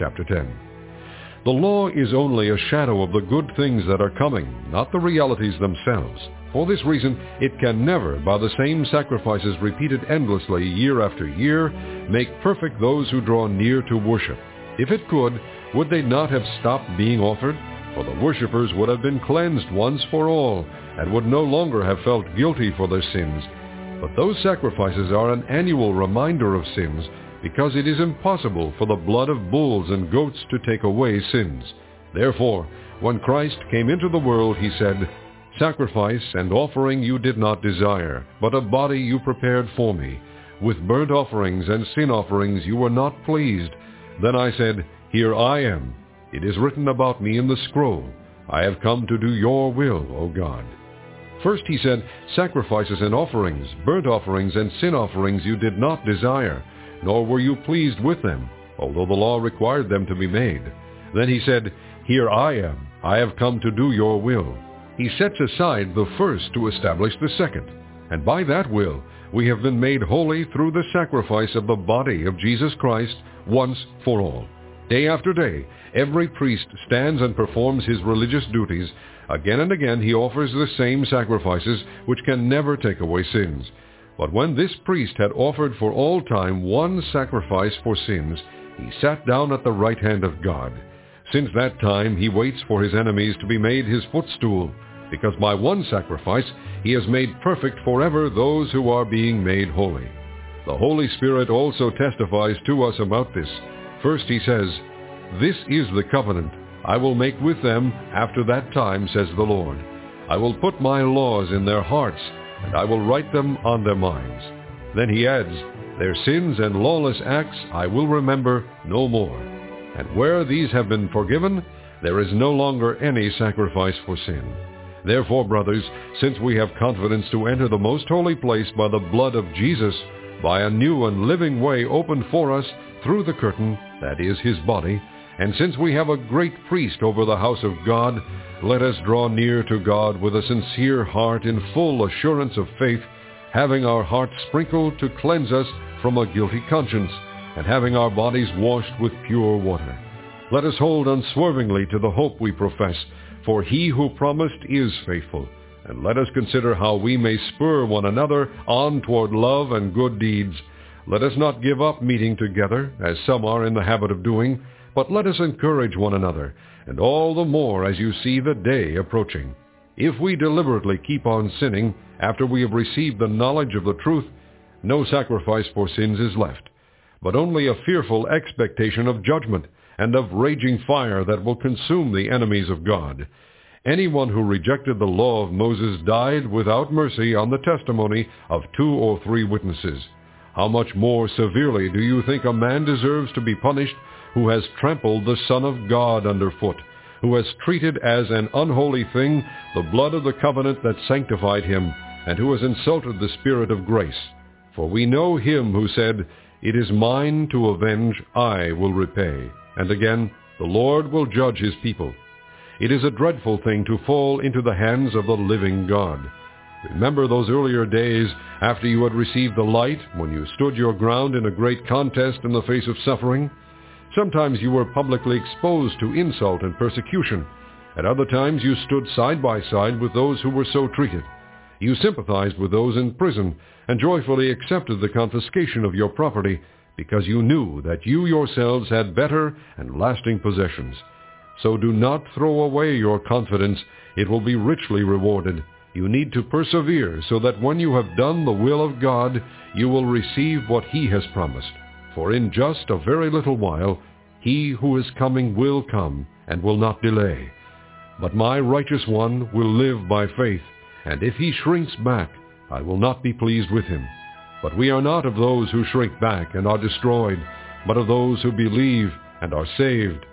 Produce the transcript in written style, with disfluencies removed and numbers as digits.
chapter 10. The law is only a shadow of the good things that are coming, not the realities themselves. For this reason, it can never, by the same sacrifices repeated endlessly year after year, make perfect those who draw near to worship. If it could, would they not have stopped being offered? For the worshippers would have been cleansed once for all, and would no longer have felt guilty for their sins. But those sacrifices are an annual reminder of sins, because it is impossible for the blood of bulls and goats to take away sins. Therefore, when Christ came into the world, he said, "Sacrifice and offering you did not desire, but a body you prepared for me. With burnt offerings and sin offerings you were not pleased. Then I said, Here I am. It is written about me in the scroll. I have come to do your will, O God." First he said, "Sacrifices and offerings, burnt offerings and sin offerings you did not desire, nor were you pleased with them, although the law required them to be made." Then he said, "Here I am. I have come to do your will." He sets aside the first to establish the second. And by that will, we have been made holy through the sacrifice of the body of Jesus Christ once for all. Day after day, every priest stands and performs his religious duties. Again and again he offers the same sacrifices, which can never take away sins. But when this priest had offered for all time one sacrifice for sins, he sat down at the right hand of God. Since that time he waits for his enemies to be made his footstool, because by one sacrifice he has made perfect forever those who are being made holy. The Holy Spirit also testifies to us about this. First he says, "This is the covenant I will make with them after that time, says the Lord. I will put my laws in their hearts, and I will write them on their minds." Then he adds, "Their sins and lawless acts I will remember no more. And where these have been forgiven, there is no longer any sacrifice for sin." Therefore, brothers, since we have confidence to enter the most holy place by the blood of Jesus, by a new and living way opened for us through the curtain, that is, his body, and since we have a great priest over the house of God, let us draw near to God with a sincere heart in full assurance of faith, having our hearts sprinkled to cleanse us from a guilty conscience, and having our bodies washed with pure water. Let us hold unswervingly to the hope we profess, for he who promised is faithful. And let us consider how we may spur one another on toward love and good deeds. Let us not give up meeting together, as some are in the habit of doing, but let us encourage one another, and all the more as you see the day approaching. If we deliberately keep on sinning after we have received the knowledge of the truth, no sacrifice for sins is left, but only a fearful expectation of judgment and of raging fire that will consume the enemies of God. Anyone who rejected the law of Moses died without mercy on the testimony of 2 or 3 witnesses. How much more severely do you think a man deserves to be punished who has trampled the Son of God underfoot, who has treated as an unholy thing the blood of the covenant that sanctified him, and who has insulted the Spirit of grace? For we know him who said, "It is mine to avenge, I will repay." And again, "The Lord will judge his people." It is a dreadful thing to fall into the hands of the living God. Remember those earlier days after you had received the light, when you stood your ground in a great contest in the face of suffering? Sometimes you were publicly exposed to insult and persecution. At other times you stood side by side with those who were so treated. You sympathized with those in prison and joyfully accepted the confiscation of your property, because you knew that you yourselves had better and lasting possessions. So do not throw away your confidence. It will be richly rewarded. You need to persevere so that when you have done the will of God, you will receive what he has promised. For in just a very little while, he who is coming will come and will not delay. But my righteous one will live by faith, and if he shrinks back, I will not be pleased with him. But we are not of those who shrink back and are destroyed, but of those who believe and are saved.